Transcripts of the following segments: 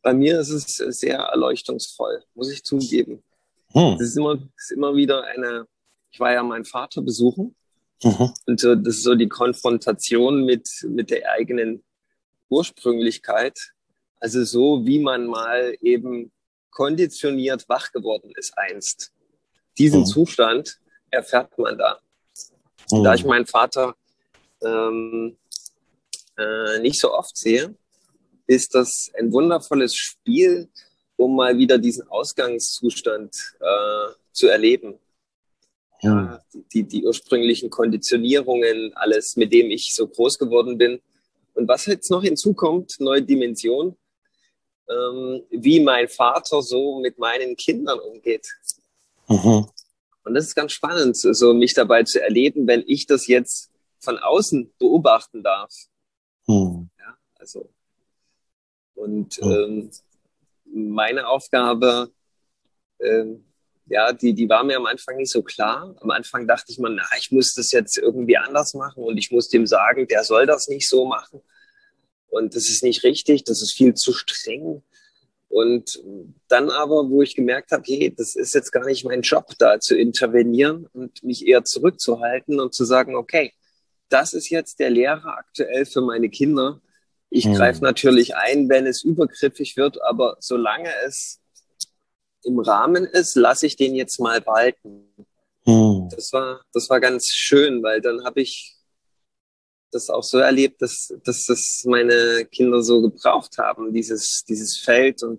Bei mir ist es sehr erleuchtungsvoll, muss ich zugeben. Hm. Das ist immer wieder ich war ja meinen Vater besuchen Mhm. und so, das ist so die Konfrontation mit der eigenen Ursprünglichkeit. Also so, wie man mal eben konditioniert wach geworden ist einst. Diesen Mhm. Zustand erfährt man da. Und da ich Mhm. meinen Vater ähm, nicht so oft sehe, ist das ein wundervolles Spiel, um mal wieder diesen Ausgangszustand zu erleben. Mhm. Ja, die ursprünglichen Konditionierungen, alles, mit dem ich so groß geworden bin. Und was jetzt noch hinzukommt, neue Dimension, wie mein Vater so mit meinen Kindern umgeht. Mhm. Und das ist ganz spannend, so mich dabei zu erleben, wenn ich das jetzt von außen beobachten darf. Mhm. Ja, also, und Mhm. meine Aufgabe, ähm, ja, die war mir am Anfang nicht so klar. Am Anfang dachte ich mir, na, ich muss das jetzt irgendwie anders machen und ich muss dem sagen, der soll das nicht so machen. Und das ist nicht richtig, das ist viel zu streng. Und dann aber, wo ich gemerkt habe, hey, das ist jetzt gar nicht mein Job, da zu intervenieren und mich eher zurückzuhalten und zu sagen, okay, das ist jetzt der Lehrer aktuell für meine Kinder. Ich greife Mhm. natürlich ein, wenn es übergriffig wird, aber solange es im Rahmen ist, lasse ich den jetzt mal walten. Mhm. Das war ganz schön, weil dann habe ich das auch so erlebt, dass das meine Kinder so gebraucht haben, dieses Feld und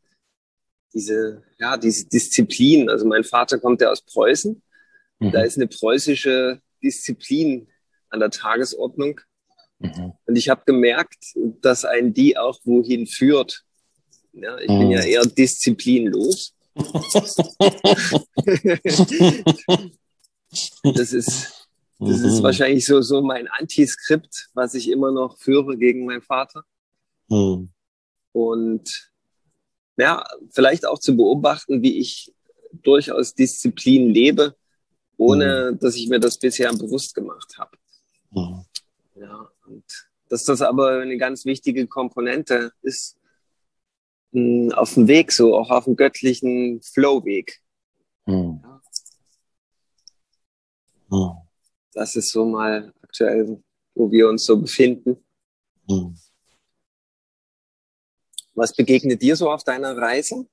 diese Disziplin. Also mein Vater kommt ja aus Preußen. Da Mhm. ist eine preußische Disziplin an der Tagesordnung. Mhm. Und ich habe gemerkt, dass einen die auch wohin führt. Ja, ich bin ja Mhm. eher disziplinlos. Das ist, das ist Mhm. wahrscheinlich so mein Antiskript, was ich immer noch führe gegen meinen Vater. Mhm. Und ja, vielleicht auch zu beobachten, wie ich durchaus Disziplin lebe, Mhm. ohne dass ich mir das bisher bewusst gemacht habe. Mhm. Ja, und dass das aber eine ganz wichtige Komponente ist, auf dem Weg, so auch auf dem göttlichen Flow-Weg. Mhm. Ja, Mhm. das ist so mal aktuell, wo wir uns so befinden. Mhm. Was begegnet dir so auf deiner Reise?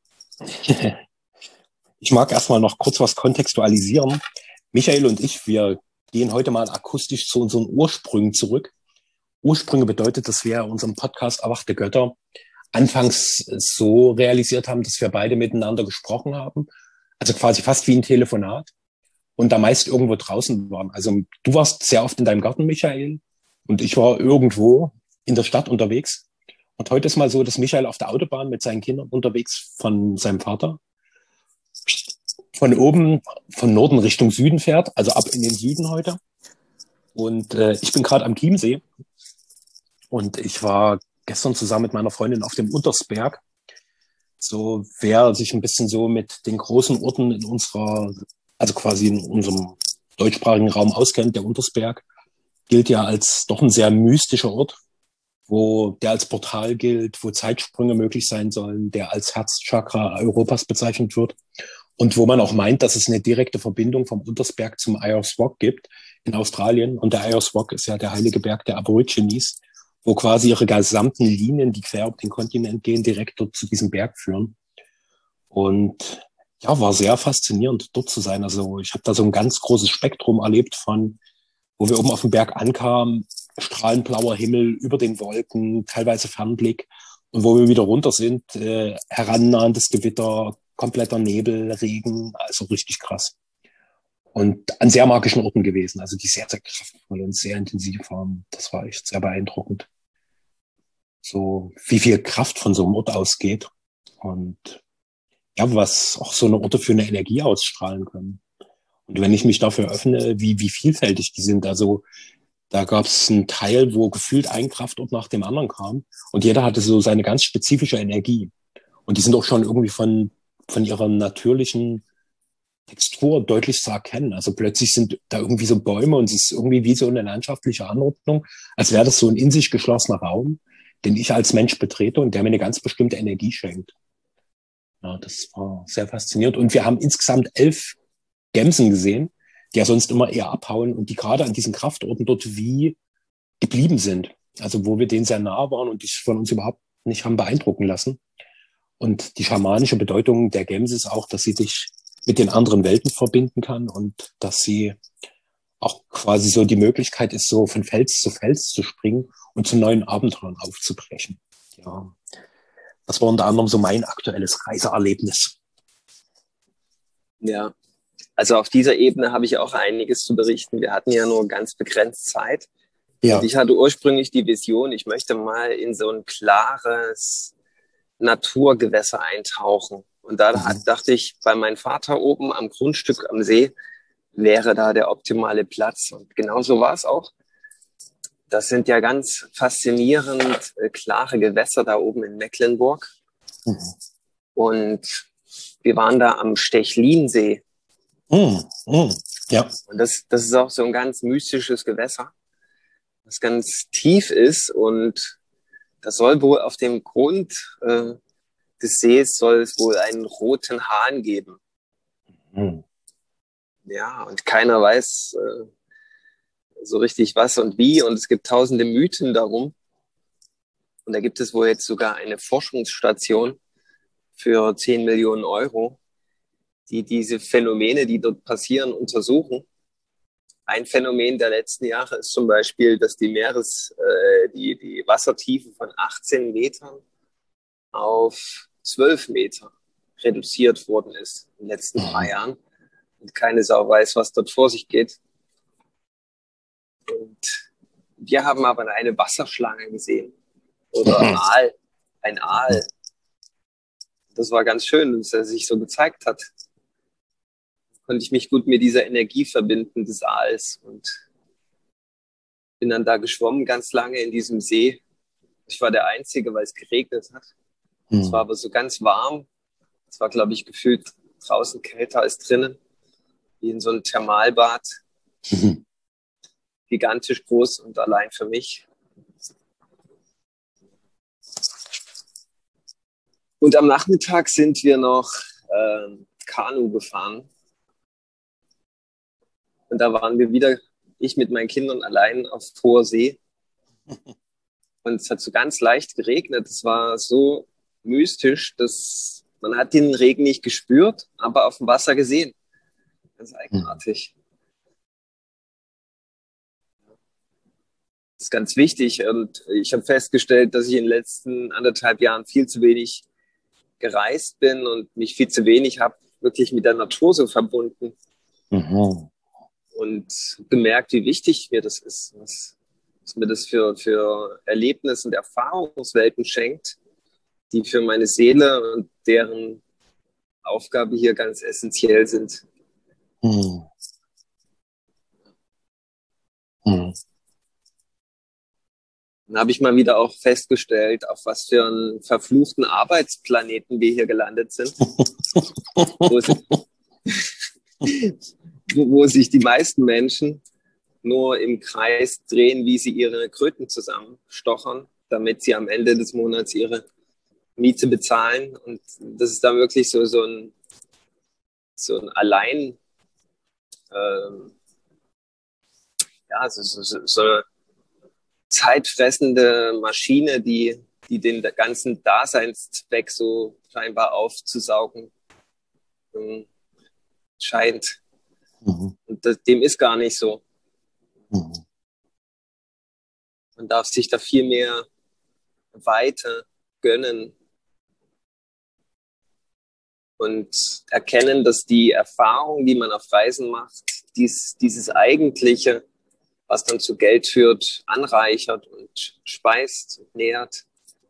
Ich mag erstmal noch kurz was kontextualisieren. Michael und ich, wir gehen heute mal akustisch zu unseren Ursprüngen zurück. Ursprünge bedeutet, dass wir unseren Podcast Erwachte Götter anfangs so realisiert haben, dass wir beide miteinander gesprochen haben. Also quasi fast wie ein Telefonat und da meist irgendwo draußen waren. Also du warst sehr oft in deinem Garten, Michael, und ich war irgendwo in der Stadt unterwegs. Und heute ist mal so, dass Michael auf der Autobahn mit seinen Kindern unterwegs von seinem Vater von oben, von Norden Richtung Süden fährt, also ab in den Süden heute. Und ich bin gerade am Chiemsee und ich war gestern zusammen mit meiner Freundin auf dem Untersberg. So, wer sich ein bisschen so mit den großen Orten in unserer, also quasi in unserem deutschsprachigen Raum auskennt, der Untersberg gilt ja als doch ein sehr mystischer Ort, wo der als Portal gilt, wo Zeitsprünge möglich sein sollen, der als Herzchakra Europas bezeichnet wird und wo man auch meint, dass es eine direkte Verbindung vom Untersberg zum Ayers Rock gibt in Australien. Und der Ayers Rock ist ja der heilige Berg der Aborigines, wo quasi ihre gesamten Linien, die quer über den Kontinent gehen, direkt dort zu diesem Berg führen. Und ja, war sehr faszinierend, dort zu sein. Also ich habe da so ein ganz großes Spektrum erlebt von, wo wir oben auf dem Berg ankamen, strahlend blauer Himmel über den Wolken, teilweise Fernblick. Und wo wir wieder runter sind, herannahendes Gewitter, kompletter Nebel, Regen, also richtig krass. Und an sehr magischen Orten gewesen, also die sehr, sehr kraftvoll und sehr intensiv waren. Das war echt sehr beeindruckend. So, wie viel Kraft von so einem Ort ausgeht. Und ja, was auch so eine Orte für eine Energie ausstrahlen können. Und wenn ich mich dafür öffne, wie vielfältig die sind. Also da gab es einen Teil, wo gefühlt ein Kraftort nach dem anderen kam. Und jeder hatte so seine ganz spezifische Energie. Und die sind auch schon irgendwie von ihrer natürlichen Textur deutlich zu erkennen. Also plötzlich sind da irgendwie so Bäume und es ist irgendwie wie so eine landschaftliche Anordnung, als wäre das so ein in sich geschlossener Raum, den ich als Mensch betrete und der mir eine ganz bestimmte Energie schenkt. Ja, das war sehr faszinierend. Und wir haben insgesamt 11 Gämsen gesehen, die ja sonst immer eher abhauen und die gerade an diesen Kraftorten dort wie geblieben sind. Also wo wir denen sehr nah waren und die sich von uns überhaupt nicht haben beeindrucken lassen. Und die schamanische Bedeutung der Gämse ist auch, dass sie dich mit den anderen Welten verbinden kann und dass sie auch quasi so die Möglichkeit ist, so von Fels zu springen und zu neuen Abenteuern aufzubrechen. Ja, das war unter anderem so mein aktuelles Reiseerlebnis. Ja, also auf dieser Ebene habe ich auch einiges zu berichten. Wir hatten ja nur ganz begrenzt Zeit. Ja. Und ich hatte ursprünglich die Vision, ich möchte mal in so ein klares Naturgewässer eintauchen. Und da dachte ich, bei meinem Vater oben am Grundstück am See wäre da der optimale Platz. Und genauso war es auch. Das sind ja ganz faszinierend klare Gewässer da oben in Mecklenburg. Mhm. Und wir waren da am Stechlinsee. Ja. Und das ist auch so ein ganz mystisches Gewässer, das ganz tief ist. Und das soll wohl auf dem Grund des Sees soll es wohl einen roten Hahn geben. Mhm. Ja, und keiner weiß so richtig was und wie. Und es gibt tausende Mythen darum. Und da gibt es wohl jetzt sogar eine Forschungsstation für 10 Millionen Euro, die diese Phänomene, die dort passieren, untersuchen. Ein Phänomen der letzten Jahre ist zum Beispiel, dass die die Wassertiefe von 18 Metern auf 12 Meter reduziert worden ist in den letzten 3 Jahren. Und keine Sau weiß, was dort vor sich geht. Und wir haben aber eine Wasserschlange gesehen. Oder ein Aal. Das war ganz schön, dass er sich so gezeigt hat. Konnte ich mich gut mit dieser Energie verbinden des Aals und bin dann da geschwommen ganz lange in diesem See. Ich war der Einzige, weil es geregnet hat. Es war aber so ganz warm. Es war, glaube ich, gefühlt draußen kälter als drinnen. Wie in so einem Thermalbad. Gigantisch groß und allein für mich. Und am Nachmittag sind wir noch Kanu gefahren. Und da waren wir wieder, ich mit meinen Kindern allein auf hoher See. Und es hat so ganz leicht geregnet. Es war so mystisch, dass man hat den Regen nicht gespürt, aber auf dem Wasser gesehen. Ganz eigenartig. Das ist ganz wichtig. Und ich habe festgestellt, dass ich in den letzten 1,5 Jahren viel zu wenig gereist bin und mich viel zu wenig habe wirklich mit der Natur so verbunden. Und gemerkt, wie wichtig mir das ist, was mir das für Erlebnis- und Erfahrungswelten schenkt, die für meine Seele und deren Aufgabe hier ganz essentiell sind. Dann habe ich mal wieder auch festgestellt, auf was für einen verfluchten Arbeitsplaneten wir hier gelandet sind. Wo sich die meisten Menschen nur im Kreis drehen, wie sie ihre Kröten zusammenstochern, damit sie am Ende des Monats ihre Miete bezahlen. Und das ist dann wirklich so ein allein, so eine zeitfressende Maschine, die den ganzen Daseinszweck so scheinbar aufzusaugen scheint. Und dem ist gar nicht so. Man darf sich da viel mehr Weite gönnen und erkennen, dass die Erfahrung, die man auf Reisen macht, dieses Eigentliche, was dann zu Geld führt, anreichert und speist und nährt.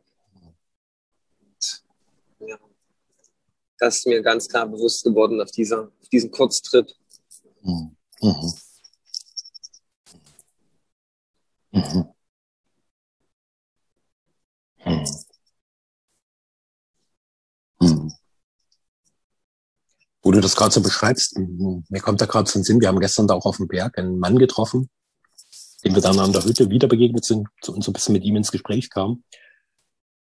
Und, ja, das ist mir ganz klar bewusst geworden auf diesem Kurztrip. Wo du das gerade so beschreibst, mir kommt da gerade so ein Sinn, wir haben gestern da auch auf dem Berg einen Mann getroffen, dem wir dann an der Hütte wieder begegnet sind und so ein bisschen mit ihm ins Gespräch kamen.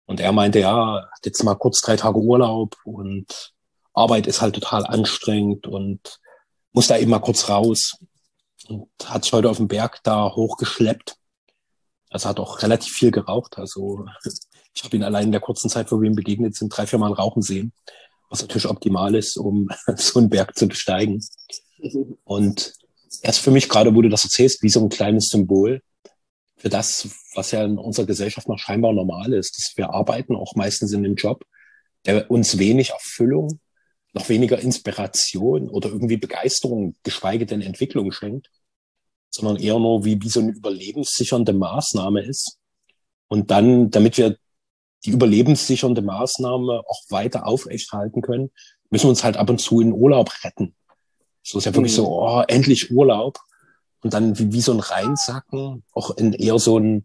Und er meinte, ja, jetzt mal kurz 3 Tage Urlaub und Arbeit ist halt total anstrengend und muss da eben mal kurz raus. Und hat sich heute auf den Berg da hochgeschleppt. Also hat auch relativ viel geraucht. Also ich habe ihn allein in der kurzen Zeit, wo wir ihm begegnet sind, 3, 4 Mal rauchen sehen. Was natürlich optimal ist, um so einen Berg zu besteigen. Und er ist für mich gerade, wo du das erzählst, wie so ein kleines Symbol für das, was ja in unserer Gesellschaft noch scheinbar normal ist. Dass wir arbeiten auch meistens in einem Job, der uns wenig Erfüllung, noch weniger Inspiration oder irgendwie Begeisterung, geschweige denn Entwicklung schenkt, sondern eher nur wie so eine überlebenssichernde Maßnahme ist. Und dann, damit wir die überlebenssichernde Maßnahme auch weiter aufrechthalten können, müssen wir uns halt ab und zu in Urlaub retten. So ist ja wirklich so, oh, endlich Urlaub. Und dann wie so ein Reinsacken, auch in eher so ein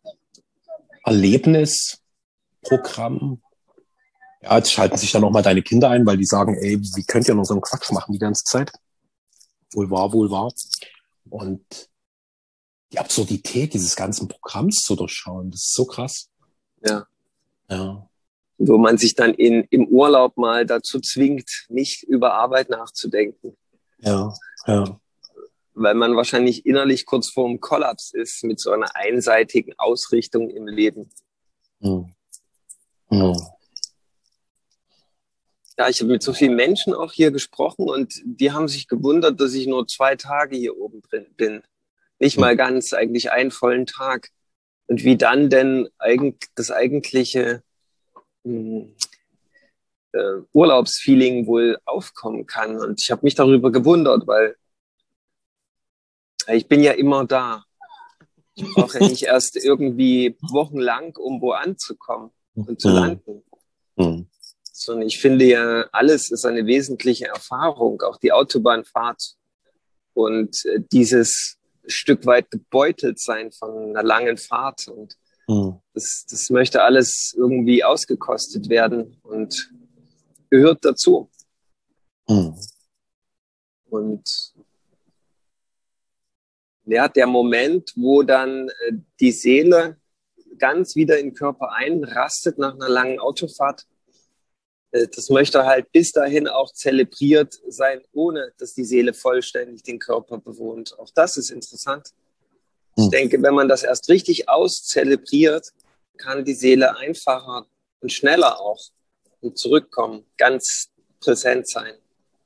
Erlebnisprogramm. Ja, jetzt schalten sich dann auch mal deine Kinder ein, weil die sagen, ey, wie könnt ihr nur so einen Quatsch machen die ganze Zeit? Wohl wahr, wohl wahr. Und die Absurdität dieses ganzen Programms zu durchschauen, das ist so krass. Ja. Ja. Wo man sich dann im Urlaub mal dazu zwingt, nicht über Arbeit nachzudenken. Ja, ja. Weil man wahrscheinlich innerlich kurz vorm Kollaps ist mit so einer einseitigen Ausrichtung im Leben. Hm. Hm. Ja, ich habe mit so vielen Menschen auch hier gesprochen und die haben sich gewundert, dass ich nur 2 Tage hier oben drin bin. Nicht mal ganz, eigentlich einen vollen Tag. Und wie dann denn das eigentliche Urlaubsfeeling wohl aufkommen kann. Und ich habe mich darüber gewundert, weil ich bin ja immer da. Ich brauche ja nicht erst irgendwie wochenlang, um wo anzukommen und zu landen. Sondern ich finde ja, alles ist eine wesentliche Erfahrung, auch die Autobahnfahrt und dieses Stück weit gebeutelt sein von einer langen Fahrt. Und das möchte alles irgendwie ausgekostet werden und gehört dazu. Und ja, der Moment, wo dann die Seele ganz wieder in den Körper einrastet nach einer langen Autofahrt, das möchte halt bis dahin auch zelebriert sein, ohne dass die Seele vollständig den Körper bewohnt. Auch das ist interessant. Ich denke, wenn man das erst richtig auszelebriert, kann die Seele einfacher und schneller auch zurückkommen, ganz präsent sein.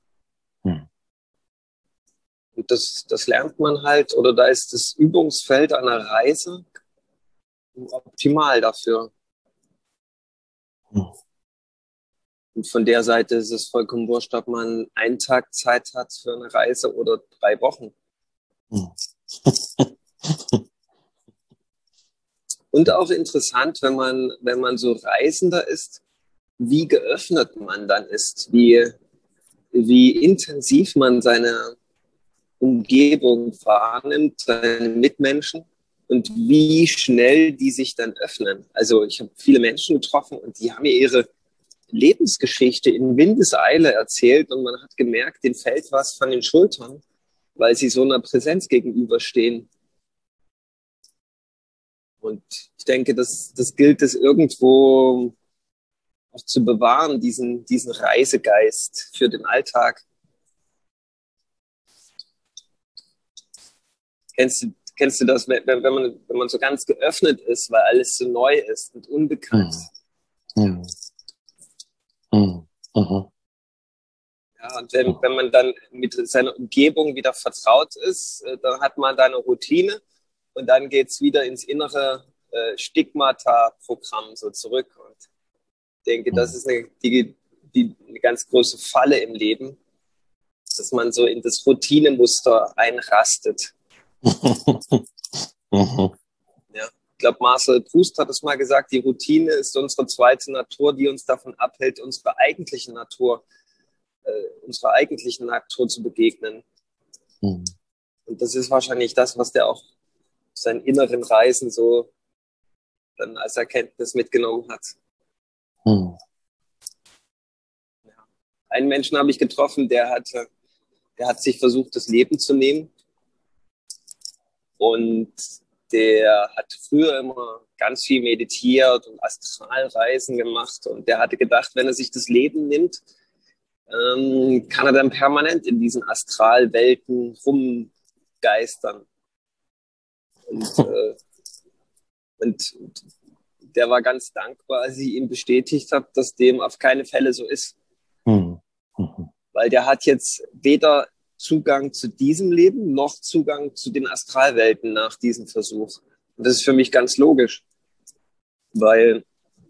Und das lernt man halt, oder da ist das Übungsfeld einer Reise optimal dafür. Und von der Seite ist es vollkommen wurscht, ob man einen Tag Zeit hat für eine Reise oder 3 Wochen. Und auch interessant, wenn man so Reisender ist, wie geöffnet man dann ist, wie intensiv man seine Umgebung wahrnimmt, seine Mitmenschen und wie schnell die sich dann öffnen. Also ich habe viele Menschen getroffen und die haben mir ihre Lebensgeschichte in Windeseile erzählt und man hat gemerkt, denen fällt was von den Schultern, weil sie so einer Präsenz gegenüberstehen. Und ich denke, das gilt es irgendwo auch zu bewahren, diesen Reisegeist für den Alltag. Kennst du das, wenn man so ganz geöffnet ist, weil alles so neu ist und unbekannt? Ja, und wenn man dann mit seiner Umgebung wieder vertraut ist, dann hat man da eine Routine und dann geht's wieder ins innere Stigmata-Programm so zurück. Und ich denke, das ist eine ganz große Falle im Leben, dass man so in das Routinemuster einrastet. Ja. Ich glaube, Marcel Proust hat es mal gesagt, die Routine ist unsere zweite Natur, die uns davon abhält, unserer eigentlichen Natur zu begegnen. Und das ist wahrscheinlich das, was der auch seinen inneren Reisen so dann als Erkenntnis mitgenommen hat. Ja. Einen Menschen habe ich getroffen, der hat sich versucht, das Leben zu nehmen. Und der hat früher immer ganz viel meditiert und Astralreisen gemacht und der hatte gedacht, wenn er sich das Leben nimmt, kann er dann permanent in diesen Astralwelten rumgeistern. Und der war ganz dankbar, als ich ihm bestätigt habe, dass dem auf keine Fälle so ist. Mhm. Weil der hat jetzt weder Zugang zu diesem Leben noch Zugang zu den Astralwelten nach diesem Versuch. Und das ist für mich ganz logisch. Weil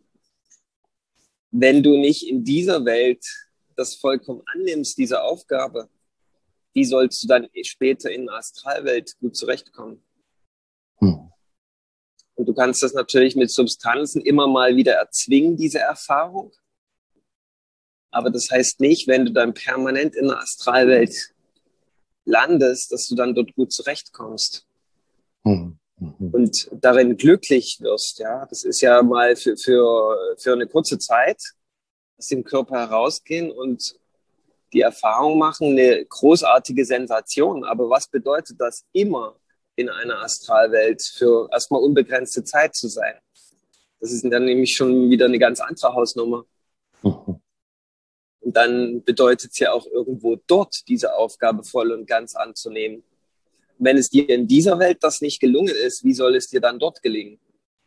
wenn du nicht in dieser Welt das vollkommen annimmst, diese Aufgabe, wie sollst du dann später in der Astralwelt gut zurechtkommen? Mhm. Und du kannst das natürlich mit Substanzen immer mal wieder erzwingen, diese Erfahrung. Aber das heißt nicht, wenn du dann permanent in der Astralwelt landest, dass du dann dort gut zurechtkommst. Mhm. Und darin glücklich wirst. Ja, das ist ja mal für eine kurze Zeit aus dem Körper herausgehen und die Erfahrung machen, eine großartige Sensation. Aber was bedeutet das, immer in einer Astralwelt für erstmal unbegrenzte Zeit zu sein? Das ist dann nämlich schon wieder eine ganz andere Hausnummer. Mhm. Und dann bedeutet es ja auch irgendwo dort diese Aufgabe voll und ganz anzunehmen. Wenn es dir in dieser Welt das nicht gelungen ist, wie soll es dir dann dort gelingen?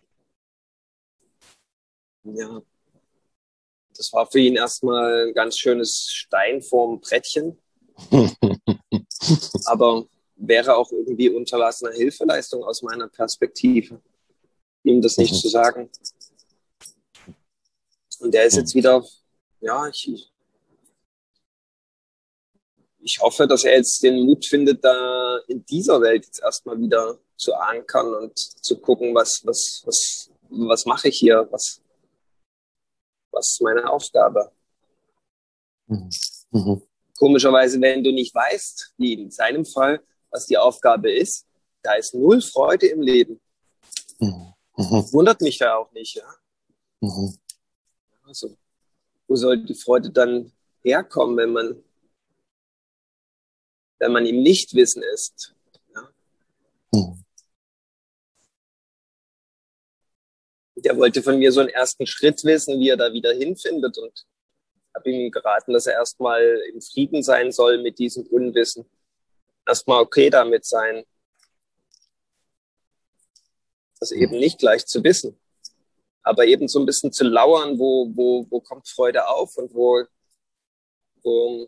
Ja, das war für ihn erstmal ein ganz schönes Stein vorm Brettchen, aber wäre auch irgendwie unterlassene Hilfeleistung aus meiner Perspektive, ihm das nicht zu sagen. Und der ist jetzt wieder, ja, ich hoffe, dass er jetzt den Mut findet, da in dieser Welt jetzt erstmal wieder zu ankern und zu gucken, was mache ich hier, was ist meine Aufgabe. Mhm. Komischerweise, wenn du nicht weißt, wie in seinem Fall, was die Aufgabe ist, da ist null Freude im Leben. Mhm. Wundert mich ja auch nicht, ja. Mhm. Also, wo soll die Freude dann herkommen, wenn man im Nichtwissen ist? Ja? Mhm. Der wollte von mir so einen ersten Schritt wissen, wie er da wieder hinfindet und habe ihm geraten, dass er erstmal im Frieden sein soll mit diesem Unwissen. Erstmal okay damit sein, das eben nicht gleich zu wissen, aber eben so ein bisschen zu lauern, wo kommt Freude auf und wo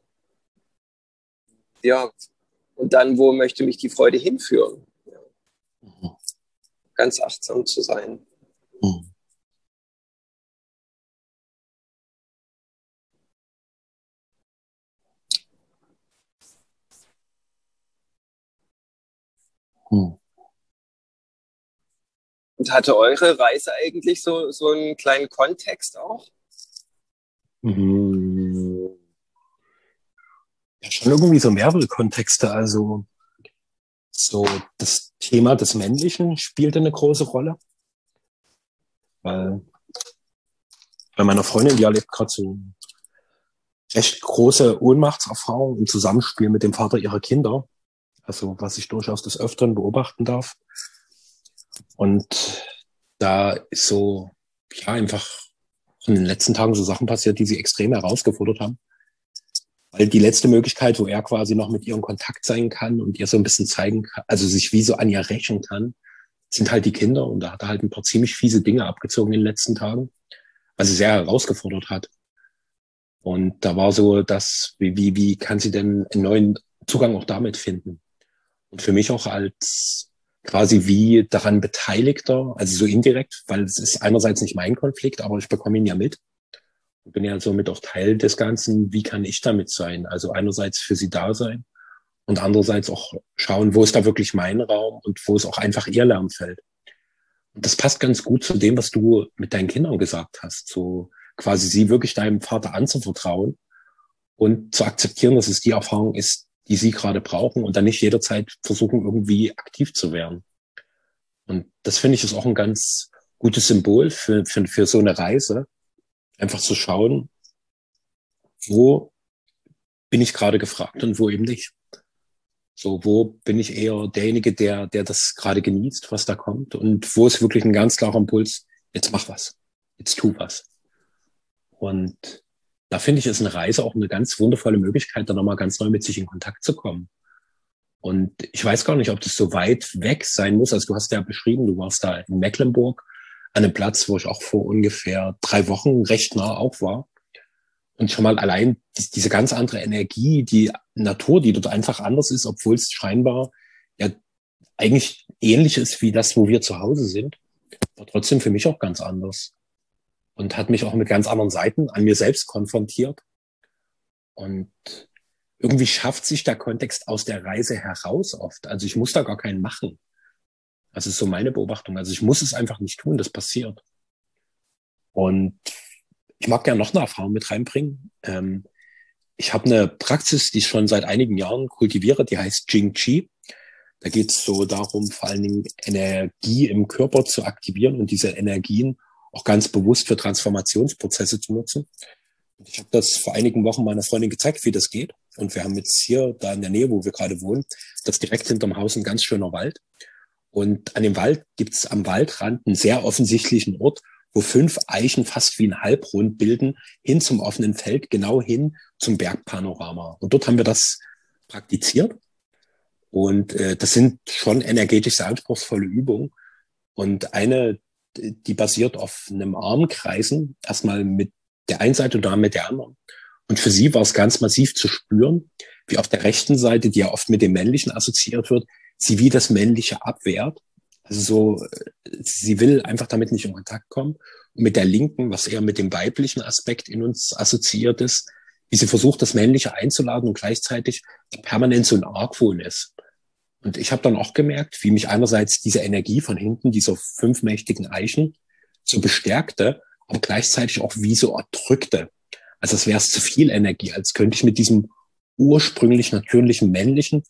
ja, und dann, wo möchte mich die Freude hinführen? Ja. Ganz achtsam zu sein. Mhm. Mhm. Und hatte eure Reise eigentlich so einen kleinen Kontext auch? Mhm. Ja, schon irgendwie so mehrere Kontexte. Also so das Thema des Männlichen spielte eine große Rolle. Weil bei meiner Freundin, die erlebt gerade so recht große Ohnmachtserfahrung im Zusammenspiel mit dem Vater ihrer Kinder. Also was ich durchaus des Öfteren beobachten darf. Und da ist so, ja, einfach in den letzten Tagen so Sachen passiert, die sie extrem herausgefordert haben. Weil die letzte Möglichkeit, wo er quasi noch mit ihr in Kontakt sein kann und ihr so ein bisschen zeigen kann, also sich wie so an ihr rächen kann, sind halt die Kinder. Und da hat er halt ein paar ziemlich fiese Dinge abgezogen in den letzten Tagen, was sie sehr herausgefordert hat. Und da war so das, wie kann sie denn einen neuen Zugang auch damit finden? Und für mich auch als quasi wie daran Beteiligter, also so indirekt, weil es ist einerseits nicht mein Konflikt, aber ich bekomme ihn ja mit. Ich bin ja somit auch Teil des Ganzen. Wie kann ich damit sein? Also einerseits für sie da sein und andererseits auch schauen, wo ist da wirklich mein Raum und wo ist auch einfach ihr Lernfeld. Und das passt ganz gut zu dem, was du mit deinen Kindern gesagt hast. So quasi sie wirklich deinem Vater anzuvertrauen und zu akzeptieren, dass es die Erfahrung ist, die sie gerade brauchen und dann nicht jederzeit versuchen, irgendwie aktiv zu werden. Und das finde ich ist auch ein ganz gutes Symbol für so eine Reise. Einfach zu schauen, wo bin ich gerade gefragt und wo eben nicht. So, wo bin ich eher derjenige, der das gerade genießt, was da kommt? Und wo ist wirklich ein ganz klarer Impuls? Jetzt mach was. Jetzt tu was. Und da finde ich, ist eine Reise auch eine ganz wundervolle Möglichkeit, da nochmal ganz neu mit sich in Kontakt zu kommen. Und ich weiß gar nicht, ob das so weit weg sein muss. Also du hast ja beschrieben, du warst da in Mecklenburg an einem Platz, wo ich auch vor ungefähr 3 Wochen recht nah auch war. Und schon mal allein diese ganz andere Energie, die Natur, die dort einfach anders ist, obwohl es scheinbar ja eigentlich ähnlich ist wie das, wo wir zu Hause sind, war trotzdem für mich auch ganz anders. Und hat mich auch mit ganz anderen Seiten an mir selbst konfrontiert. Und irgendwie schafft sich der Kontext aus der Reise heraus oft. Also ich muss da gar keinen machen. Das ist so meine Beobachtung. Also ich muss es einfach nicht tun, das passiert. Und ich mag gerne noch eine Erfahrung mit reinbringen. Ich habe eine Praxis, die ich schon seit einigen Jahren kultiviere, die heißt Jing Chi. Da geht es so darum, vor allen Dingen Energie im Körper zu aktivieren und diese Energien auch ganz bewusst für Transformationsprozesse zu nutzen. Und ich habe das vor einigen Wochen meiner Freundin gezeigt, wie das geht. Und wir haben jetzt hier, da in der Nähe, wo wir gerade wohnen, das direkt hinterm Haus ein ganz schöner Wald. Und an dem Wald gibt's am Waldrand einen sehr offensichtlichen Ort, wo 5 Eichen fast wie ein Halbrund bilden, hin zum offenen Feld, genau hin zum Bergpanorama. Und dort haben wir das praktiziert. Und das sind schon energetisch sehr anspruchsvolle Übungen. Und eine, die basiert auf einem Armkreisen, erstmal mit der einen Seite und dann mit der anderen. Und für sie war es ganz massiv zu spüren, wie auf der rechten Seite, die ja oft mit dem Männlichen assoziiert wird, sie wie das Männliche abwehrt. Also so, sie will einfach damit nicht in Kontakt kommen. Und mit der linken, was eher mit dem weiblichen Aspekt in uns assoziiert ist, wie sie versucht, das Männliche einzuladen und gleichzeitig permanent so ein Argwohn ist. Und ich habe dann auch gemerkt, wie mich einerseits diese Energie von hinten, dieser 5 mächtigen Eichen, so bestärkte, aber gleichzeitig auch wie so erdrückte. Also als wäre es zu viel Energie, als könnte ich mit diesem ursprünglich natürlichen Männlichen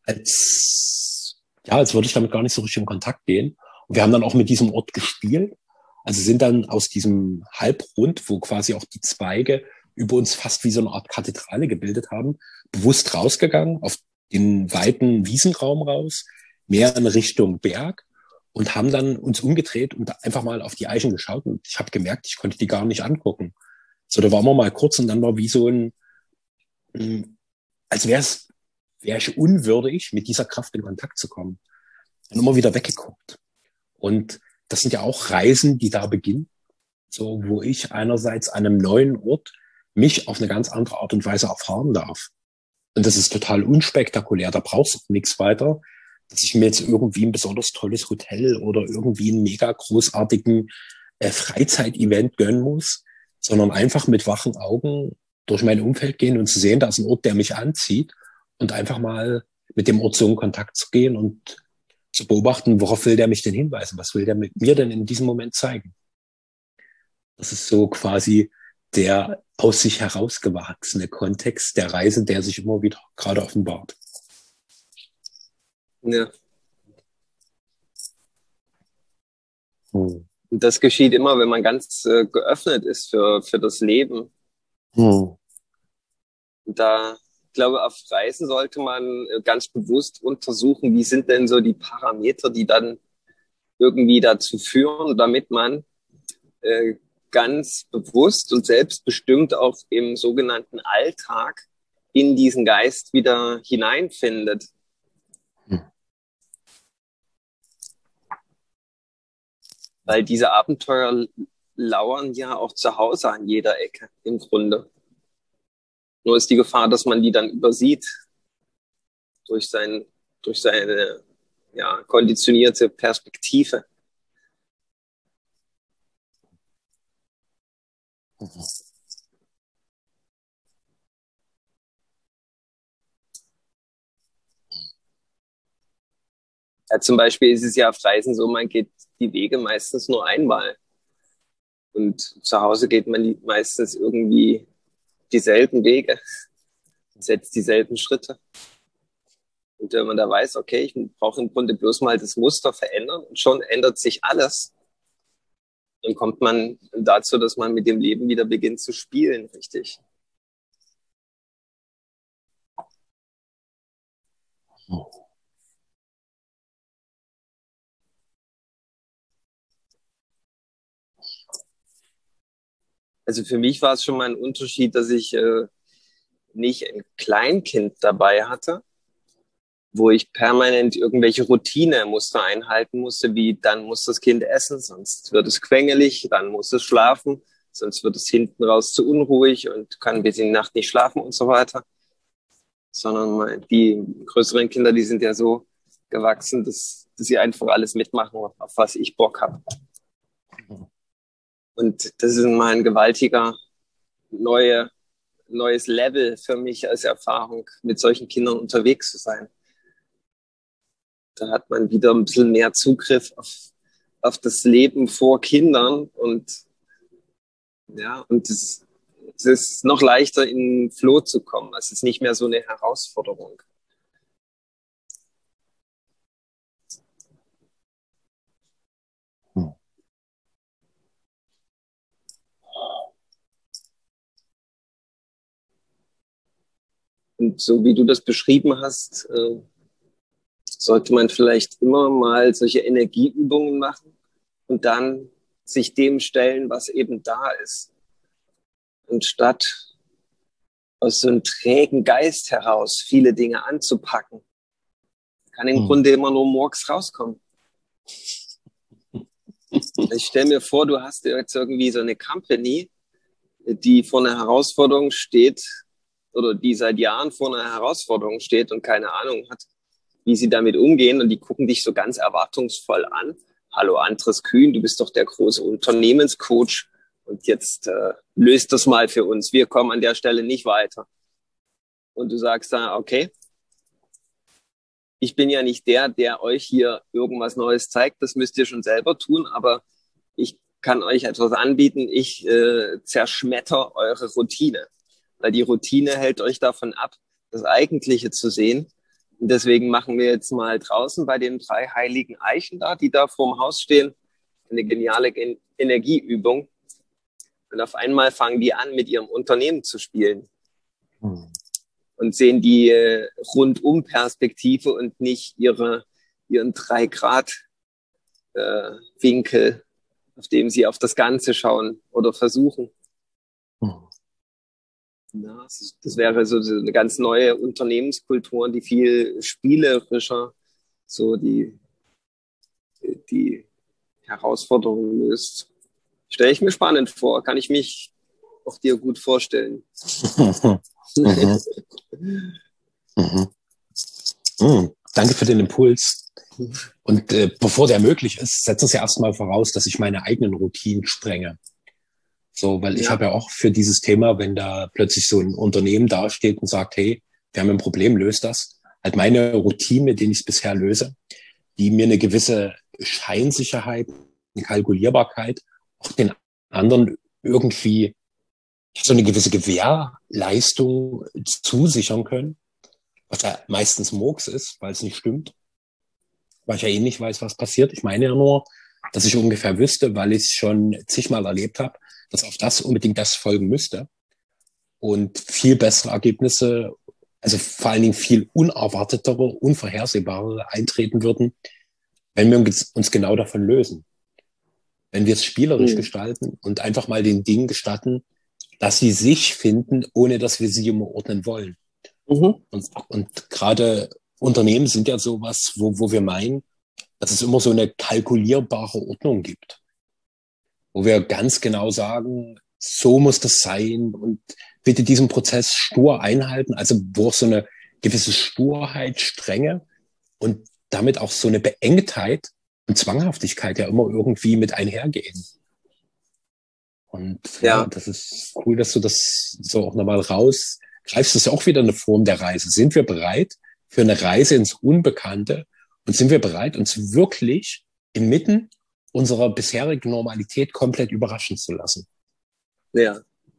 als würde ich damit gar nicht so richtig in Kontakt gehen. Und wir haben dann auch mit diesem Ort gespielt. Also sind dann aus diesem Halbrund, wo quasi auch die Zweige über uns fast wie so eine Art Kathedrale gebildet haben, bewusst rausgegangen, auf den weiten Wiesenraum raus, mehr in Richtung Berg und haben dann uns umgedreht und einfach mal auf die Eichen geschaut. Und ich habe gemerkt, ich konnte die gar nicht angucken. So, da waren wir mal kurz und dann war wie so als wäre ich unwürdig, mit dieser Kraft in Kontakt zu kommen. Und immer wieder weggeguckt. Und das sind ja auch Reisen, die da beginnen, so wo ich einerseits an einem neuen Ort mich auf eine ganz andere Art und Weise erfahren darf. Und das ist total unspektakulär, da brauchst du nichts weiter, dass ich mir jetzt irgendwie ein besonders tolles Hotel oder irgendwie einen mega großartigen Freizeitevent gönnen muss, sondern einfach mit wachen Augen durch mein Umfeld gehen und zu sehen, da ist ein Ort, der mich anzieht und einfach mal mit dem Ort so in Kontakt zu gehen und zu beobachten, worauf will der mich denn hinweisen? Was will der mit mir denn in diesem Moment zeigen? Das ist so quasi der aus sich herausgewachsene Kontext der Reise, der sich immer wieder gerade offenbart. Ja. Und das geschieht immer, wenn man ganz geöffnet ist für das Leben. Und da, ich glaube, auf Reisen sollte man ganz bewusst untersuchen, wie sind denn so die Parameter, die dann irgendwie dazu führen, damit man ganz bewusst und selbstbestimmt auch im sogenannten Alltag in diesen Geist wieder hineinfindet. Weil diese Abenteuer lauern ja auch zu Hause an jeder Ecke im Grunde. Nur ist die Gefahr, dass man die dann übersieht durch seine konditionierte Perspektive. Ja, zum Beispiel ist es ja auf Reisen so, man geht die Wege meistens nur einmal. Und zu Hause geht man meistens irgendwie dieselben Wege, setzt dieselben Schritte. Und wenn man da weiß, okay, ich brauche im Grunde bloß mal das Muster verändern und schon ändert sich alles, dann kommt man dazu, dass man mit dem Leben wieder beginnt zu spielen, richtig. Also für mich war es schon mal ein Unterschied, dass ich nicht ein Kleinkind dabei hatte, wo ich permanent irgendwelche Routinemuster einhalten musste, wie dann muss das Kind essen, sonst wird es quengelig, dann muss es schlafen, sonst wird es hinten raus zu unruhig und kann bis in die Nacht nicht schlafen und so weiter. Sondern die größeren Kinder, die sind ja so gewachsen, dass sie einfach alles mitmachen, auf was ich Bock habe. Und das ist mal ein gewaltiger neues Level für mich als Erfahrung, mit solchen Kindern unterwegs zu sein. Da hat man wieder ein bisschen mehr Zugriff auf das Leben vor Kindern und ja, und es ist noch leichter in den Flow zu kommen. Es ist nicht mehr so eine Herausforderung. Und so wie du das beschrieben hast, sollte man vielleicht immer mal solche Energieübungen machen und dann sich dem stellen, was eben da ist. Anstatt aus so einem trägen Geist heraus viele Dinge anzupacken, kann im Grunde immer nur morgens rauskommen. Ich stelle mir vor, du hast jetzt irgendwie so eine Company, die vor einer Herausforderung steht oder die seit Jahren vor einer Herausforderung steht und keine Ahnung hat, wie sie damit umgehen, und die gucken dich so ganz erwartungsvoll an. Hallo Andres Kühn, du bist doch der große Unternehmenscoach und jetzt löst das mal für uns. Wir kommen an der Stelle nicht weiter. Und du sagst dann, okay, ich bin ja nicht der euch hier irgendwas Neues zeigt, das müsst ihr schon selber tun, aber ich kann euch etwas anbieten, ich zerschmetter eure Routine, weil die Routine hält euch davon ab, das Eigentliche zu sehen. Und deswegen machen wir jetzt mal draußen bei den 3 heiligen Eichen da, die da vorm Haus stehen, eine geniale Energieübung. Und auf einmal fangen die an, mit ihrem Unternehmen zu spielen. Und sehen die Rundum-Perspektive und nicht ihren 3-Grad-Winkel, auf dem sie auf das Ganze schauen oder versuchen. Ja, das wäre so eine ganz neue Unternehmenskultur, die viel spielerischer so die Herausforderungen löst. Stelle ich mir spannend vor, kann ich mich auch dir gut vorstellen. Danke für den Impuls. Und bevor der möglich ist, setzt es ja erstmal voraus, dass ich meine eigenen Routinen sprenge. So, weil ich habe ja auch für dieses Thema, wenn da plötzlich so ein Unternehmen dasteht und sagt, hey, wir haben ein Problem, löst das. Halt meine Routine, mit denen ich es bisher löse, die mir eine gewisse Scheinsicherheit, eine Kalkulierbarkeit, auch den anderen irgendwie so eine gewisse Gewährleistung zusichern können, was ja meistens Murks ist, weil es nicht stimmt, weil ich ja eh nicht weiß, was passiert. Ich meine ja nur, dass ich ungefähr wüsste, weil ich es schon zigmal erlebt habe, dass auf das unbedingt das folgen müsste und viel bessere Ergebnisse, also vor allen Dingen viel unerwartetere, unvorhersehbare eintreten würden, wenn wir uns genau davon lösen. Wenn wir es spielerisch gestalten und einfach mal den Dingen gestatten, dass sie sich finden, ohne dass wir sie immer ordnen wollen. Und gerade Unternehmen sind ja sowas, wo wir meinen, dass es immer so eine kalkulierbare Ordnung gibt, wo wir ganz genau sagen, so muss das sein und bitte diesen Prozess stur einhalten, also wo auch so eine gewisse Sturheit, Strenge und damit auch so eine Beengtheit und Zwanghaftigkeit ja immer irgendwie mit einhergehen. Und ja, das ist cool, dass du das so auch nochmal rausgreifst. Das ist ja auch wieder eine Form der Reise. Sind wir bereit für eine Reise ins Unbekannte und sind wir bereit, uns wirklich inmitten unserer bisherigen Normalität komplett überraschen zu lassen? Ja.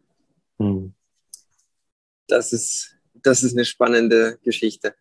Das ist eine spannende Geschichte.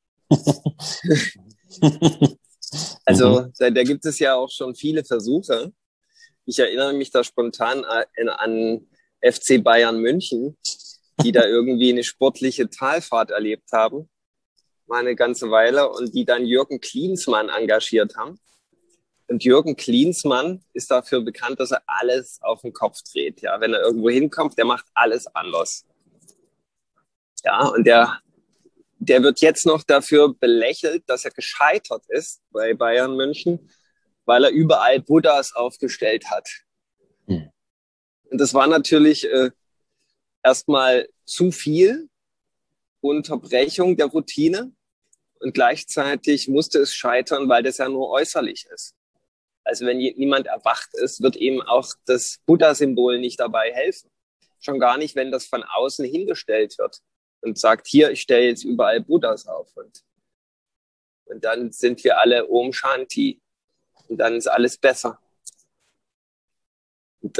Also da gibt es ja auch schon viele Versuche. Ich erinnere mich da spontan an FC Bayern München, die da irgendwie eine sportliche Talfahrt erlebt haben mal eine ganze Weile, und die dann Jürgen Klinsmann engagiert haben. Und Jürgen Klinsmann ist dafür bekannt, dass er alles auf den Kopf dreht. Ja, wenn er irgendwo hinkommt, der macht alles anders. Ja, und der wird jetzt noch dafür belächelt, dass er gescheitert ist bei Bayern München, weil er überall Buddhas aufgestellt hat. Und das war natürlich erstmal zu viel Unterbrechung der Routine, und gleichzeitig musste es scheitern, weil das ja nur äußerlich ist. Also wenn niemand erwacht ist, wird ihm auch das Buddha-Symbol nicht dabei helfen. Schon gar nicht, wenn das von außen hingestellt wird und sagt, hier, ich stelle jetzt überall Buddhas auf. Und dann sind wir alle Om Shanti. Und dann ist alles besser. Und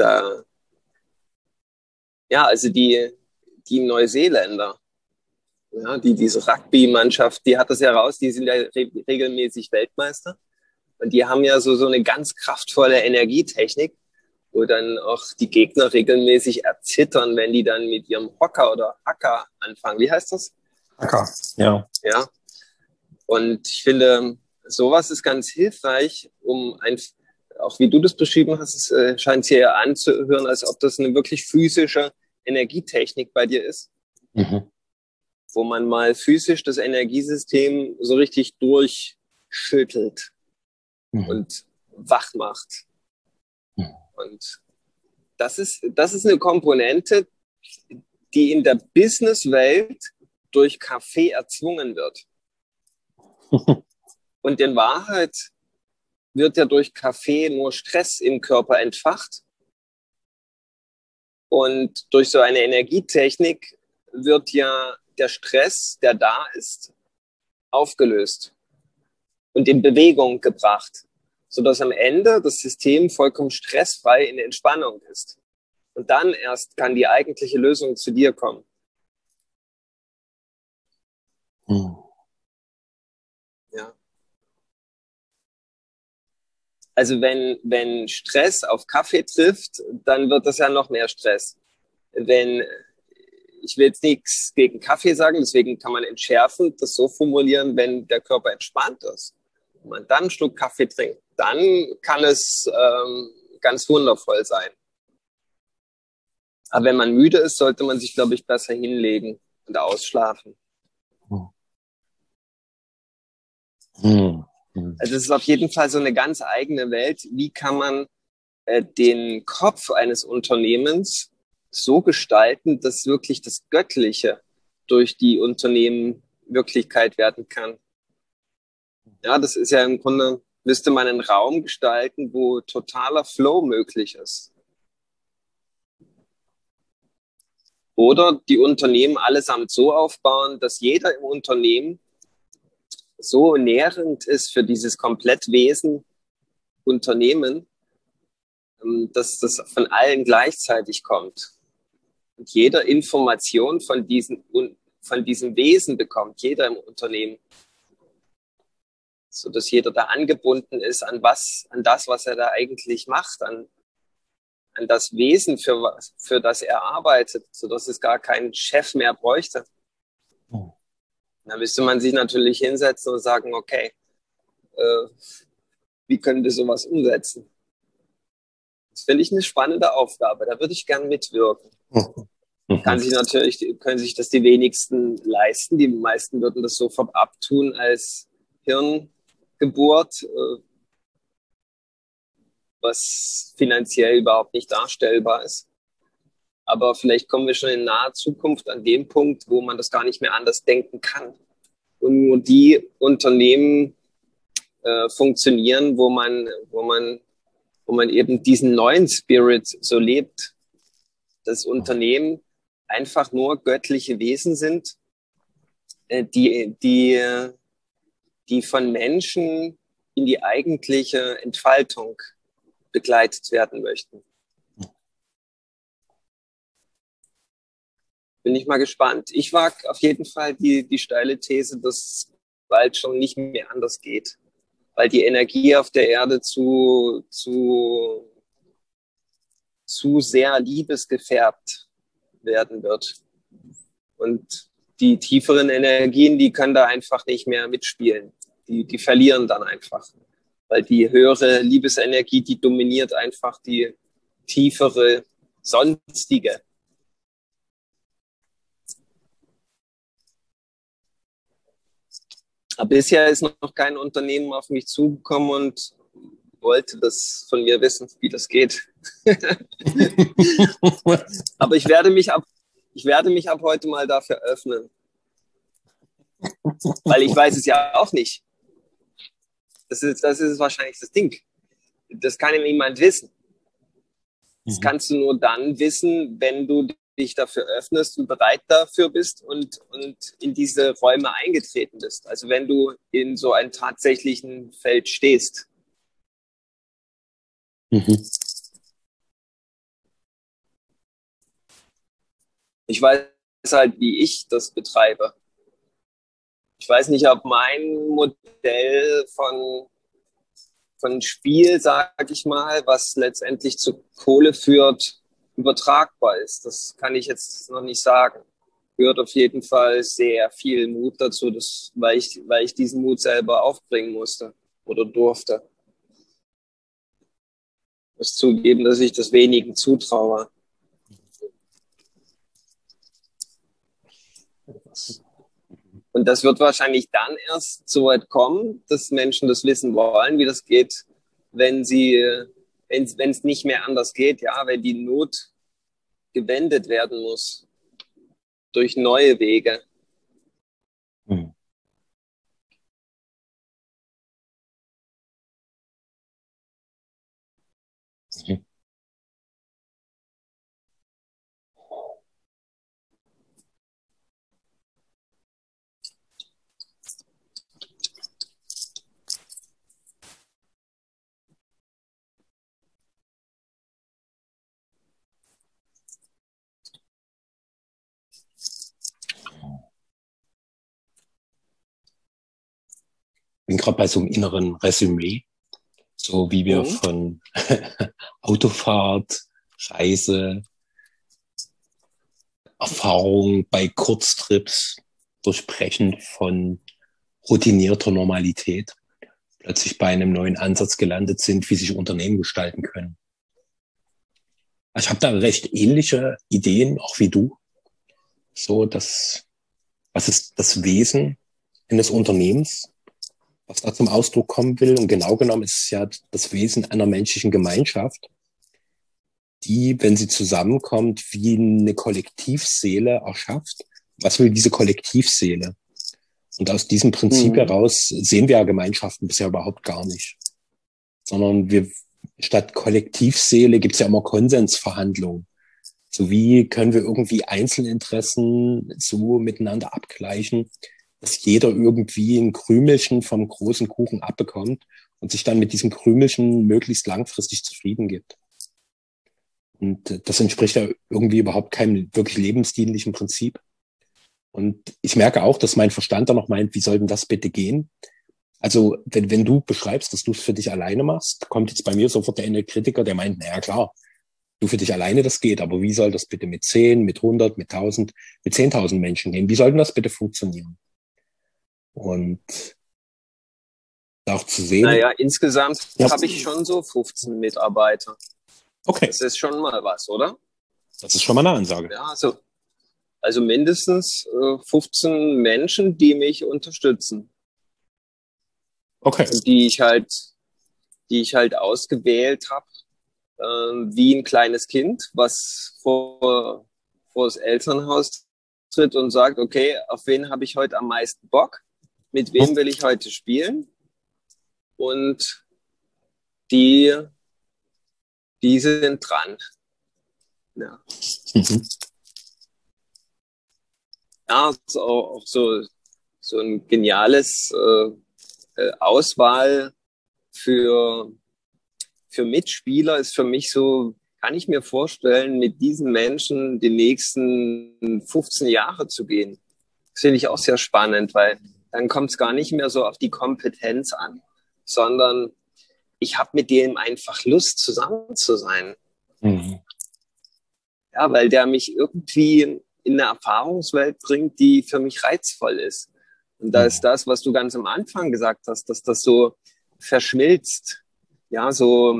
also die Neuseeländer, ja, diese Rugby-Mannschaft, die hat das ja raus, die sind ja regelmäßig Weltmeister. Und die haben ja so eine ganz kraftvolle Energietechnik, wo dann auch die Gegner regelmäßig erzittern, wenn die dann mit ihrem Hocker oder Hacker anfangen. Wie heißt das? Hacker, ja. Ja. Und ich finde, sowas ist ganz hilfreich, auch wie du das beschrieben hast, es scheint sich ja anzuhören, als ob das eine wirklich physische Energietechnik bei dir ist, wo man mal physisch das Energiesystem so richtig durchschüttelt und wach macht. Und das ist eine Komponente, die in der Businesswelt durch Kaffee erzwungen wird. Und in Wahrheit wird ja durch Kaffee nur Stress im Körper entfacht. Und durch so eine Energietechnik wird ja der Stress, der da ist, aufgelöst und in Bewegung gebracht, sodass am Ende das System vollkommen stressfrei in Entspannung ist. Und dann erst kann die eigentliche Lösung zu dir kommen. Ja. Also wenn Stress auf Kaffee trifft, dann wird das ja noch mehr Stress. Ich will jetzt nichts gegen Kaffee sagen, deswegen kann man entschärfend das so formulieren, wenn der Körper entspannt ist und man dann einen Schluck Kaffee trinkt, dann kann es ganz wundervoll sein. Aber wenn man müde ist, sollte man sich, glaube ich, besser hinlegen und ausschlafen. Also es ist auf jeden Fall so eine ganz eigene Welt. Wie kann man den Kopf eines Unternehmens so gestalten, dass wirklich das Göttliche durch die Unternehmen Wirklichkeit werden kann? Ja, das ist ja im Grunde, müsste man einen Raum gestalten, wo totaler Flow möglich ist. Oder die Unternehmen allesamt so aufbauen, dass jeder im Unternehmen so nährend ist für dieses Komplettwesen Unternehmen, dass das von allen gleichzeitig kommt. Und jeder Information von diesem Wesen bekommt, jeder im Unternehmen. So dass jeder da angebunden ist an das, was er da eigentlich macht, an das Wesen, für das er arbeitet, so dass es gar keinen Chef mehr bräuchte. Da müsste man sich natürlich hinsetzen und sagen, okay, wie können wir sowas umsetzen? Das finde ich eine spannende Aufgabe, da würde ich gern mitwirken. Können sich das die wenigsten leisten, die meisten würden das sofort abtun als Hirngeburt, was finanziell überhaupt nicht darstellbar ist. Aber vielleicht kommen wir schon in naher Zukunft an den Punkt, wo man das gar nicht mehr anders denken kann. Und nur die Unternehmen funktionieren, wo man eben diesen neuen Spirit so lebt. Das Unternehmen einfach nur göttliche Wesen sind, die von Menschen in die eigentliche Entfaltung begleitet werden möchten. Bin ich mal gespannt. Ich wage auf jeden Fall die steile These, dass es bald schon nicht mehr anders geht, weil die Energie auf der Erde zu sehr liebesgefärbt werden wird. Und die tieferen Energien, die können da einfach nicht mehr mitspielen. Die verlieren dann einfach. Weil die höhere Liebesenergie, die dominiert einfach die tiefere, sonstige. Aber bisher ist noch kein Unternehmen auf mich zugekommen und wollte das von mir wissen, wie das geht. Aber ich werde mich ab heute mal dafür öffnen. Weil ich weiß es ja auch nicht. Das ist wahrscheinlich das Ding. Das kann ja niemand wissen. Das kannst du nur dann wissen, wenn du dich dafür öffnest und bereit dafür bist und in diese Räume eingetreten bist. Also wenn du in so einem tatsächlichen Feld stehst. Ich weiß halt, wie ich das betreibe. Ich weiß nicht, ob mein Modell von Spiel, sage ich mal, was letztendlich zu Kohle führt, übertragbar ist. Das kann ich jetzt noch nicht sagen. Gehört auf jeden Fall sehr viel Mut dazu, weil ich diesen Mut selber aufbringen musste oder durfte. Ich muss zugeben, dass ich das wenigen zutraue. Und das wird wahrscheinlich dann erst so weit kommen, dass Menschen das wissen wollen, wie das geht, wenn es nicht mehr anders geht, ja, wenn die Not gewendet werden muss durch neue Wege. Mhm. Bin gerade bei so einem inneren Resümee, so wie wir von Autofahrt, Reise, Erfahrung bei Kurztrips, Durchbrechen von routinierter Normalität plötzlich bei einem neuen Ansatz gelandet sind, wie sich Unternehmen gestalten können. Also ich habe da recht ähnliche Ideen, auch wie du. So, was ist das Wesen eines Unternehmens, was da zum Ausdruck kommen will? Und genau genommen ist es ja das Wesen einer menschlichen Gemeinschaft, die, wenn sie zusammenkommt, wie eine Kollektivseele erschafft. Was will diese Kollektivseele? Und aus diesem Prinzip heraus sehen wir ja Gemeinschaften bisher überhaupt gar nicht. Sondern statt Kollektivseele gibt es ja immer Konsensverhandlungen. So wie können wir irgendwie Einzelinteressen so miteinander abgleichen, dass jeder irgendwie ein Krümelchen vom großen Kuchen abbekommt und sich dann mit diesem Krümelchen möglichst langfristig zufrieden gibt. Und das entspricht ja irgendwie überhaupt keinem wirklich lebensdienlichen Prinzip. Und ich merke auch, dass mein Verstand dann noch meint, wie soll denn das bitte gehen? Also wenn du beschreibst, dass du es für dich alleine machst, kommt jetzt bei mir sofort der innere Kritiker, der meint, naja klar, du für dich alleine, das geht, aber wie soll das bitte mit 10, mit 100, mit 1000, mit 10.000 Menschen gehen? Wie soll denn das bitte funktionieren? Und da auch zu sehen. Naja, insgesamt habe ich schon so 15 Mitarbeiter. Okay. Das ist schon mal was, oder? Das ist schon mal eine Ansage. Ja, also mindestens 15 Menschen, die mich unterstützen. Okay. Und die ich halt ausgewählt habe, wie ein kleines Kind, was vor das Elternhaus tritt und sagt, okay, auf wen habe ich heute am meisten Bock? Mit wem will ich heute spielen? Und die sind dran. Ja. Ja, auch so ein geniales Auswahl für Mitspieler ist für mich so, kann ich mir vorstellen, mit diesen Menschen die nächsten 15 Jahre zu gehen. Das finde ich auch sehr spannend, weil dann kommt es gar nicht mehr so auf die Kompetenz an, sondern ich habe mit dem einfach Lust, zusammen zu sein. Ja, weil der mich irgendwie in eine Erfahrungswelt bringt, die für mich reizvoll ist. Und da ist das, was du ganz am Anfang gesagt hast, dass das so verschmilzt. Ja, so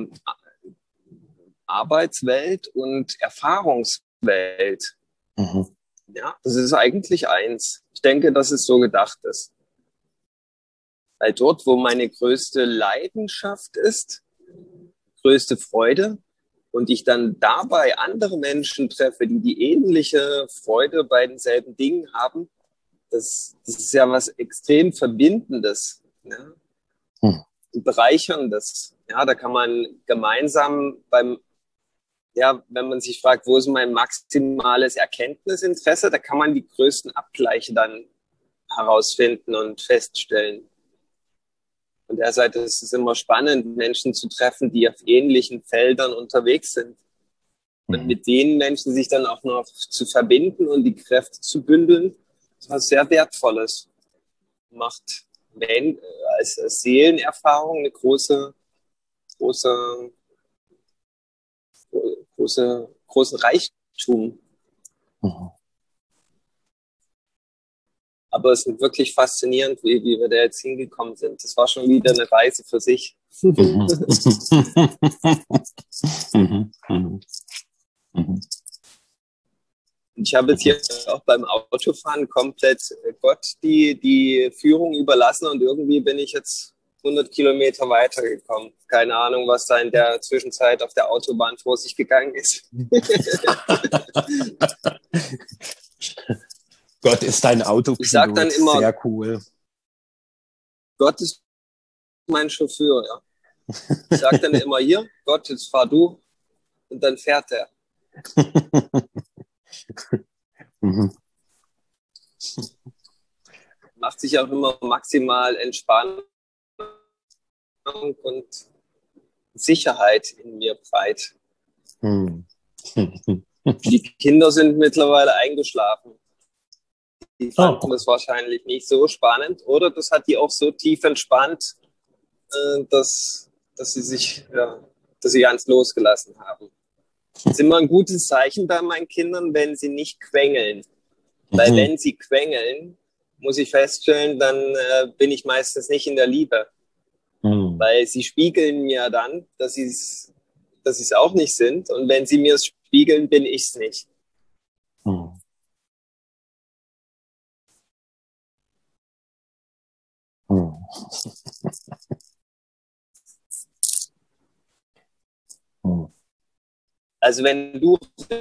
Arbeitswelt und Erfahrungswelt. Mhm. Ja, das ist eigentlich eins. Ich denke, dass es so gedacht ist. Weil dort, wo meine größte Leidenschaft ist, größte Freude, und ich dann dabei andere Menschen treffe, die die ähnliche Freude bei denselben Dingen haben, das ist ja was extrem Verbindendes, ne? Mhm. Bereicherndes. Ja, da kann man gemeinsam wenn man sich fragt, wo ist mein maximales Erkenntnisinteresse, da kann man die größten Abgleiche dann herausfinden und feststellen. Von der Seite ist es immer spannend, Menschen zu treffen, die auf ähnlichen Feldern unterwegs sind. Und mit den Menschen sich dann auch noch zu verbinden und die Kräfte zu bündeln, ist was sehr Wertvolles. Macht als Seelenerfahrung eine große, große, großen Reichtum. Mhm. Aber es ist wirklich faszinierend, wie wir da jetzt hingekommen sind. Das war schon wieder eine Reise für sich. Mhm. Mhm. Mhm. Mhm. Ich habe jetzt hier auch beim Autofahren komplett Gott die Führung überlassen und irgendwie bin ich jetzt 100 Kilometer weitergekommen. Keine Ahnung, was da in der Zwischenzeit auf der Autobahn vor sich gegangen ist. Gott ist dein Ich sage dann Autopilot, immer, sehr cool. Gott ist mein Chauffeur. Ja. Ich sage dann immer, hier, Gott, jetzt fahr du. Und dann fährt er. Mhm. Macht sich auch immer maximal Entspannung und Sicherheit in mir breit. Mhm. Die Kinder sind mittlerweile eingeschlafen. Die fanden Oh. das wahrscheinlich nicht so spannend. Oder das hat die auch so tief entspannt, dass sie ganz losgelassen haben. Das ist immer ein gutes Zeichen bei meinen Kindern, wenn sie nicht quengeln. Weil Mhm. wenn sie quengeln, muss ich feststellen, dann bin ich meistens nicht in der Liebe. Mhm. Weil sie spiegeln mir dann, dass sie es auch nicht sind. Und wenn sie mir es spiegeln, bin ich es nicht. Mhm. Mhm. Mhm. Also wenn du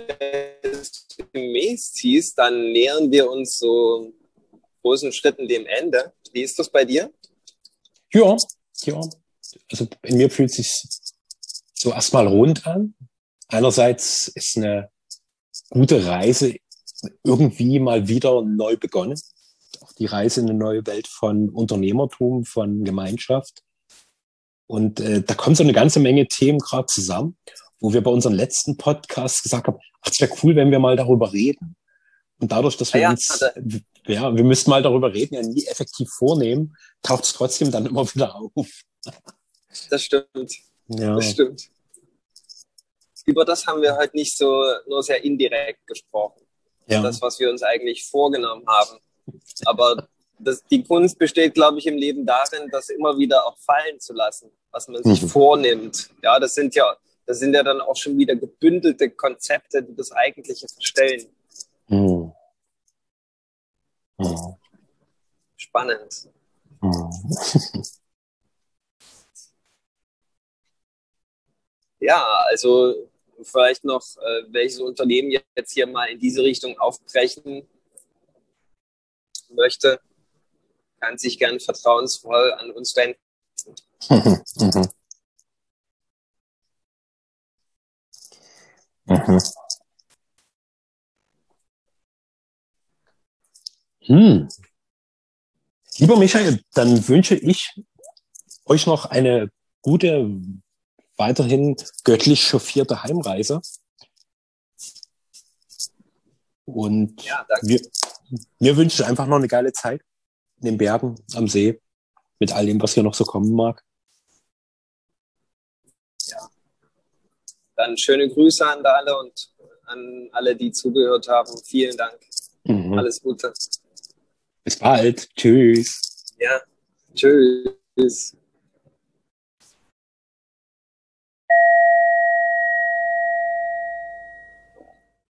Mes ziehst, dann nähern wir uns so großen Schritten dem Ende. Wie ist das bei dir? Ja, ja. Also in mir fühlt es sich so erstmal rund an. Einerseits ist eine gute Reise irgendwie mal wieder neu begonnen. Auch die Reise in eine neue Welt von Unternehmertum, von Gemeinschaft. Und da kommen so eine ganze Menge Themen gerade zusammen, wo wir bei unserem letzten Podcast gesagt haben, ach, es wäre cool, wenn wir mal darüber reden. Und dadurch, dass wir Ja, wir müssten mal darüber reden, ja nie effektiv vornehmen, taucht es trotzdem dann immer wieder auf. das stimmt. Ja, Das stimmt. Über das haben wir halt nicht so, nur sehr indirekt gesprochen. ja. Das, was wir uns eigentlich vorgenommen haben. Aber die Kunst besteht, glaube ich, im Leben darin, das immer wieder auch fallen zu lassen, was man sich Mhm. vornimmt. Ja, das sind ja dann auch schon wieder gebündelte Konzepte, die das Eigentliche verstellen. Mhm. Mhm. Spannend. Mhm. Ja, also vielleicht noch, welches Unternehmen jetzt hier mal in diese Richtung aufbrechen möchte, kann sich gern vertrauensvoll an uns wenden. Mhm. Mhm. Hm. Lieber Michael, dann wünsche ich euch noch eine gute, weiterhin göttlich chauffierte Heimreise. Und Ja, danke. mir wünsche ich einfach noch eine geile Zeit in den Bergen, am See, mit all dem, was hier noch so kommen mag. Ja, dann schöne Grüße an alle und an alle, die zugehört haben. Vielen Dank. Alles Gute. Bis bald. Tschüss. Ja, tschüss.